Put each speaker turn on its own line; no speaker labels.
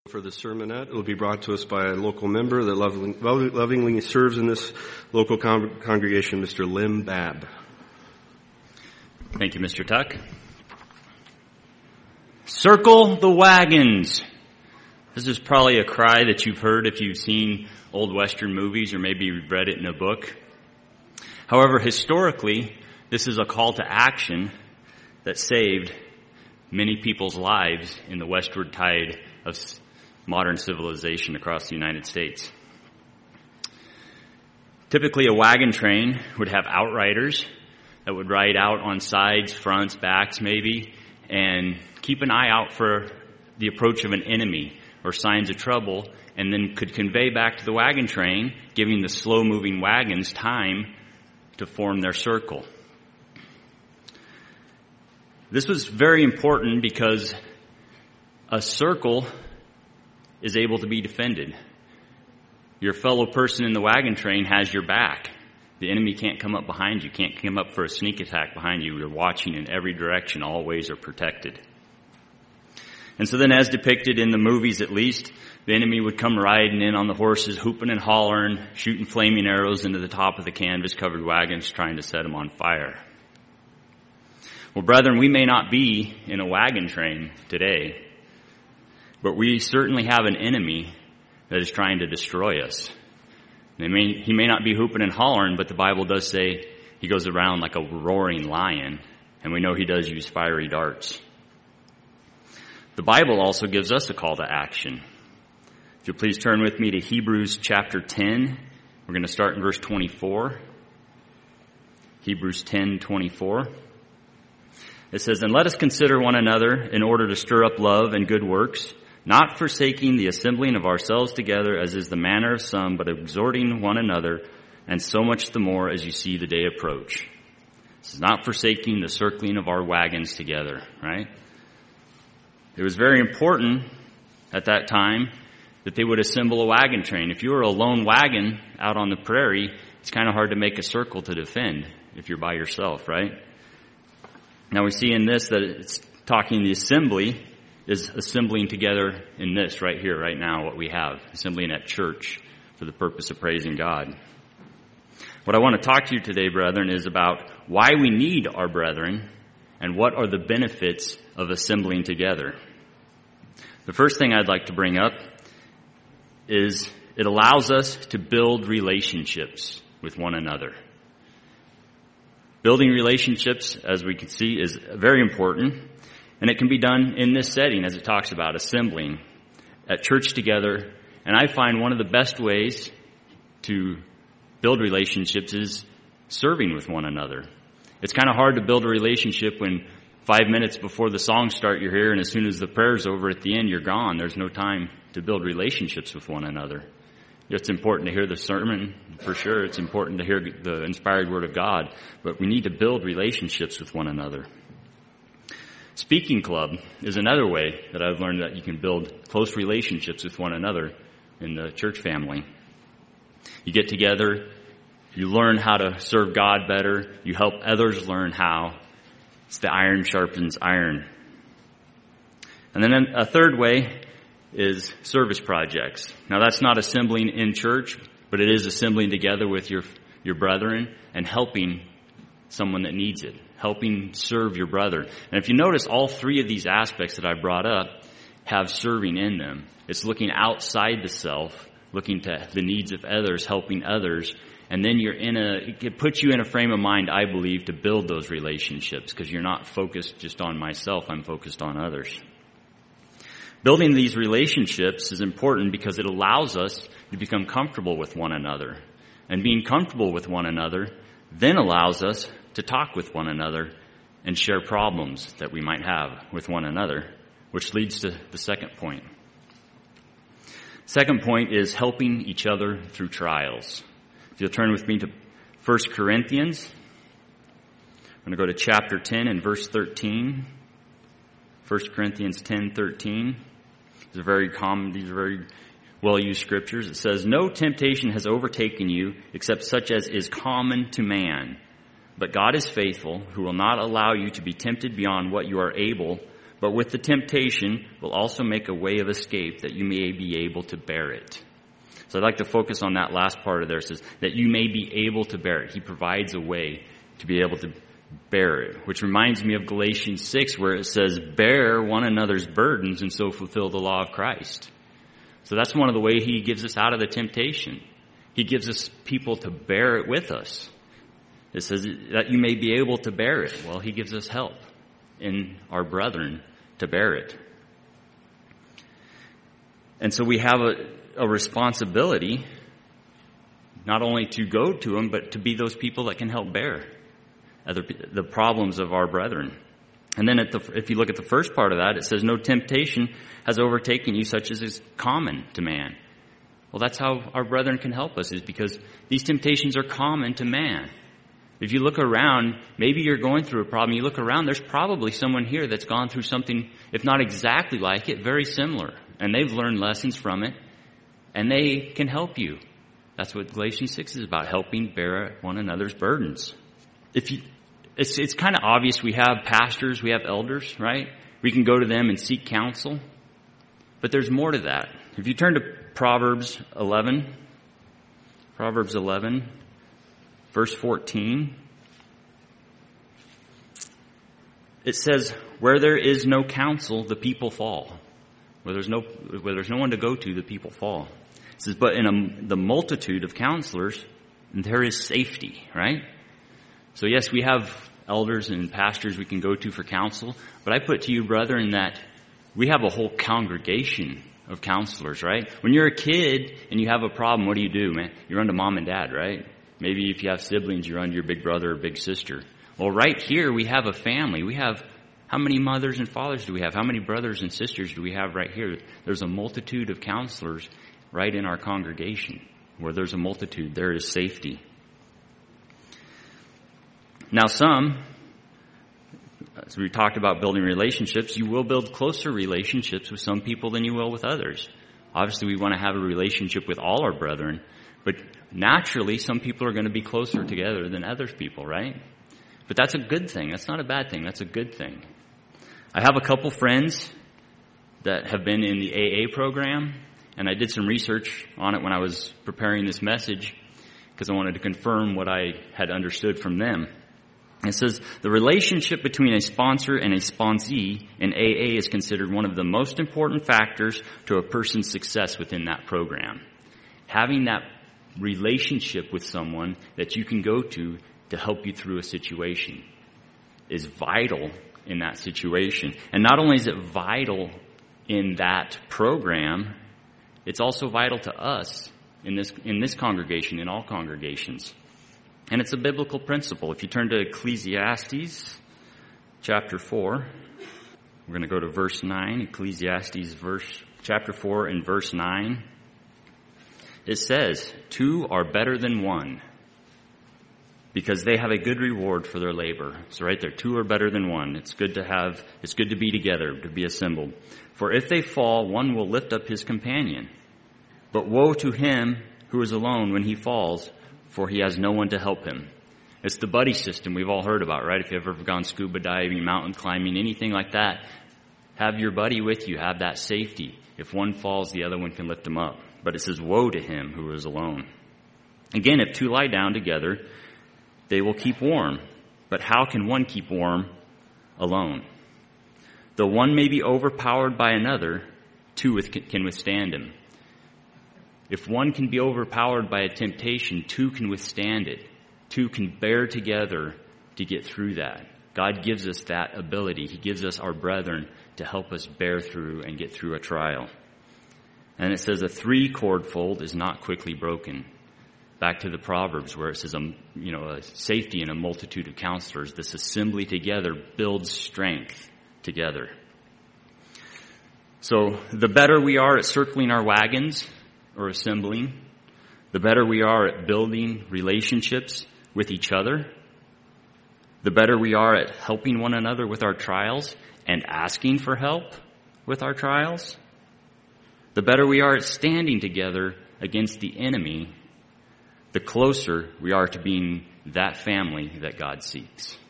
For the sermonette, it will be brought to us by a local member that lovingly serves in this local congregation, Mr. Lim Babb.
Thank you, Mr. Tuck. Circle the wagons. This is probably a cry that you've heard if you've seen old Western movies or maybe you've read it in a book. However, historically, this is a call to action that saved many people's lives in the westward tide of modern civilization across the United States. Typically, a wagon train would have outriders that would ride out on sides, fronts, backs maybe, and keep an eye out for the approach of an enemy or signs of trouble, and then could convey back to the wagon train, giving the slow-moving wagons time to form their circle. This was very important because a circle is able to be defended. Your fellow person in the wagon train has your back. The enemy can't come up behind you, can't come up for a sneak attack behind you. You're watching in every direction. All ways are protected. And so then, as depicted in the movies at least, the enemy would come riding in on the horses, hooping and hollering, shooting flaming arrows into the top of the canvas-covered wagons, trying to set them on fire. Well, brethren, we may not be in a wagon train today, but we certainly have an enemy that is trying to destroy us. He may not be hooping and hollering, but the Bible does say he goes around like a roaring lion, and we know he does use fiery darts. The Bible also gives us a call to action. If you'll please turn with me to Hebrews chapter 10. We're going to start in verse 24. Hebrews 10:24. It says, "And let us consider one another in order to stir up love and good works, not forsaking the assembling of ourselves together, as is the manner of some, but exhorting one another, and so much the more as you see the day approach." This is not forsaking the circling of our wagons together, right? It was very important at that time that they would assemble a wagon train. If you were a lone wagon out on the prairie, it's kind of hard to make a circle to defend if you're by yourself, right? Now we see in this that it's talking the assembly is assembling together in this right here, right now, what we have, assembling at church for the purpose of praising God. What I want to talk to you today, brethren, is about why we need our brethren and what are the benefits of assembling together. The first thing I'd like to bring up is it allows us to build relationships with one another. Building relationships, as we can see, is very important. And it can be done in this setting, as it talks about, assembling at church together. And I find one of the best ways to build relationships is serving with one another. It's kind of hard to build a relationship when 5 minutes before the songs start you're here, and as soon as the prayer's over at the end, you're gone. There's no time to build relationships with one another. It's important to hear the sermon, for sure. It's important to hear the inspired word of God, but we need to build relationships with one another. Speaking club is another way that I've learned that you can build close relationships with one another in the church family. You get together, you learn how to serve God better, you help others learn how. It's the iron sharpens iron. And then a third way is service projects. Now that's not assembling in church, but it is assembling together with your brethren and helping someone that needs it. Helping serve your brother. And if you notice, all three of these aspects that I brought up have serving in them. It's looking outside the self, looking to the needs of others, helping others. And then it puts you in a frame of mind, I believe, to build those relationships because you're not focused just on myself, I'm focused on others. Building these relationships is important because it allows us to become comfortable with one another. And being comfortable with one another then allows us to talk with one another and share problems that we might have with one another, which leads to the second point. Second point is helping each other through trials. If you'll turn with me to 1 Corinthians, I'm going to go to chapter 10 and verse 13. 1 Corinthians 10:13. These are very well-used scriptures. It says, "No temptation has overtaken you except such as is common to man. But God is faithful, who will not allow you to be tempted beyond what you are able, but with the temptation will also make a way of escape that you may be able to bear it. So I'd like to focus on that last part of there. It says that you may be able to bear it. He provides a way to be able to bear it, which reminds me of Galatians 6 where it says, bear one another's burdens and so fulfill the law of Christ. So that's one of the ways he gives us out of the temptation. He gives us people to bear it with us. It says that you may be able to bear it. Well, he gives us help in our brethren to bear it. And so we have a responsibility not only to go to them, but to be those people that can help bear the problems of our brethren. And then if you look at the first part of that, it says, no temptation has overtaken you such as is common to man. Well, that's how our brethren can help us, is because these temptations are common to man. If you look around, maybe you're going through a problem, you look around, there's probably someone here that's gone through something, if not exactly like it, very similar. And they've learned lessons from it, and they can help you. That's what Galatians 6 is about, helping bear one another's burdens. It's kind of obvious we have pastors, we have elders, right? We can go to them and seek counsel. But there's more to that. If you turn to Proverbs 11, verse 14, it says, where there is no counsel, the people fall. Where there's no one to go to, the people fall. It says, but in the multitude of counselors, there is safety, right? So yes, we have elders and pastors we can go to for counsel, but I put to you, brethren, that we have a whole congregation of counselors, right? When you're a kid and you have a problem, what do, man? You run to mom and dad, right? Maybe if you have siblings, you run to your big brother or big sister. Well, right here, we have a family. We have, how many mothers and fathers do we have? How many brothers and sisters do we have right here? There's a multitude of counselors right in our congregation. Where there's a multitude, there is safety. Now as we talked about building relationships, you will build closer relationships with some people than you will with others. Obviously, we want to have a relationship with all our brethren, but naturally, some people are going to be closer together than other people, right? But that's a good thing. That's not a bad thing. That's a good thing. I have a couple friends that have been in the AA program, and I did some research on it when I was preparing this message because I wanted to confirm what I had understood from them. It says, the relationship between a sponsor and a sponsee in AA is considered one of the most important factors to a person's success within that program. Having that relationship with someone that you can go to help you through a situation is vital in that situation. And not only is it vital in that program, it's also vital to us in this congregation, in all congregations. And it's a biblical principle. If you turn to Ecclesiastes chapter 4, we're going to go to verse 9, Ecclesiastes chapter 4 and verse 9. It says, 2 are better than 1 because they have a good reward for their labor. So right there, 2 are better than 1. It's good to be together, to be assembled. For if they fall, one will lift up his companion. But woe to him who is alone when he falls, for he has no one to help him. It's the buddy system we've all heard about, right? If you've ever gone scuba diving, mountain climbing, anything like that, have your buddy with you, have that safety. If one falls, the other one can lift him up. But it says, woe to him who is alone. Again, if 2 lie down together, they will keep warm. But how can one keep warm alone? Though one may be overpowered by another, 2 can withstand him. If one can be overpowered by a temptation, 2 can withstand it. 2 can bear together to get through that. God gives us that ability. He gives us our brethren to help us bear through and get through a trial. And it says a 3-cord fold is not quickly broken. Back to the Proverbs where it says, a safety in a multitude of counselors. This assembly together builds strength together. So the better we are at circling our wagons or assembling, the better we are at building relationships with each other, the better we are at helping one another with our trials and asking for help with our trials, the better we are at standing together against the enemy, the closer we are to being that family that God seeks.